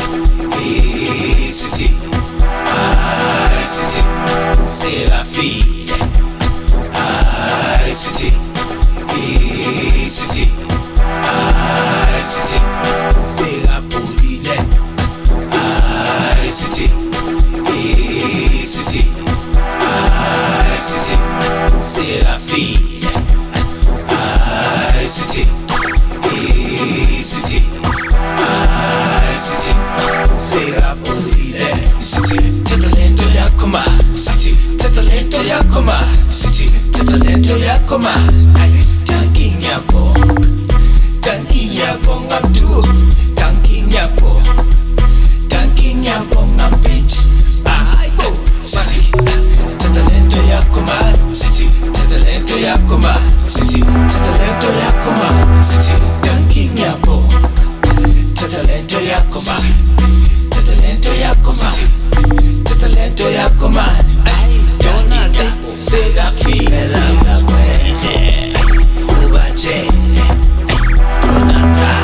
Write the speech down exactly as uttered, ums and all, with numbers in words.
eh, city, ah, city, c'est la fille, ah, city, eh, city, ah, city, c'est la poulinette, ah, city, eh, city, ah, city, c'est la fille, ah, city, eh, city. City, sei la pulire. City, te talento yakoma. City, te talento yakoma. City, te talento yakoma. Tanki nyapo, tanki nyapo ngabdu, tanki nyapo, tanki nyapo ngambich. Ah, city, te talento yakoma. City, te talento yakoma. City, te talento yakoma. City, tanki nyapo. Talento yakoma, talento yakoma, talento yakoma. Donata, sega fila la kwende, ubache, donata.